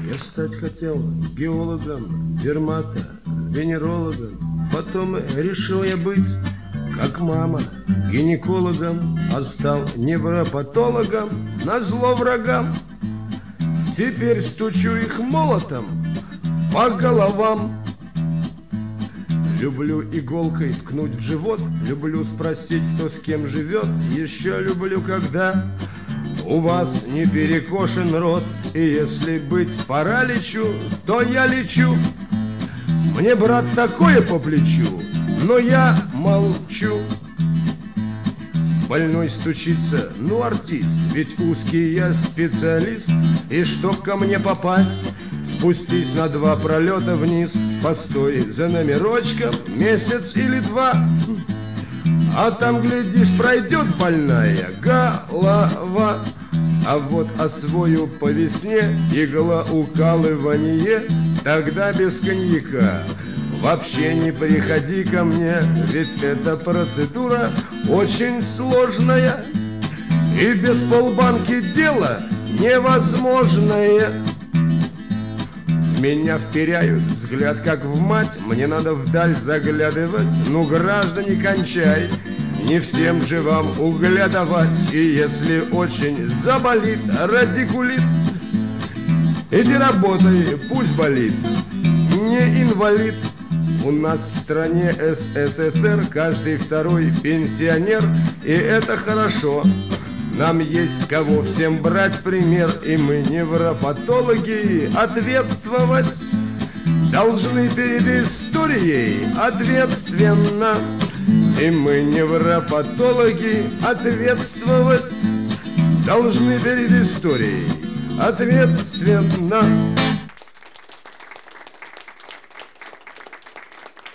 Я стать хотел геологом, дермато-венерологом. Потом решил я быть, как мама, гинекологом, а стал невропатологом назло врагам. Теперь стучу их молотом по головам. Люблю иголкой ткнуть в живот, люблю спросить, кто с кем живет. Еще люблю, когда у вас не перекошен рот. И если быть параличу, то я лечу. Мне, брат, такое по плечу, но я молчу. Больной стучится, ну артист, ведь узкий я специалист. И чтоб ко мне попасть, спустись на 2 пролета вниз. Постой за номерочком месяц или 2, а там, глядишь, пройдет больная голова. А вот освою по весне иглоукалывание, тогда без коньяка вообще не приходи ко мне, ведь эта процедура очень сложная, и без полбанки дело невозможное. В меня вперяют взгляд, как в мать, мне надо вдаль заглядывать. Ну, граждане, кончай, не всем же вам угля давать. И если очень заболит радикулит, иди работай, пусть болит, не инвалид. У нас в стране СССР каждый второй пенсионер, и это хорошо. Нам есть с кого всем брать пример, и мы, невропатологи, ответствовать должны перед историей ответственно. И мы, невропатологи, ответствовать должны перед историей ответственно.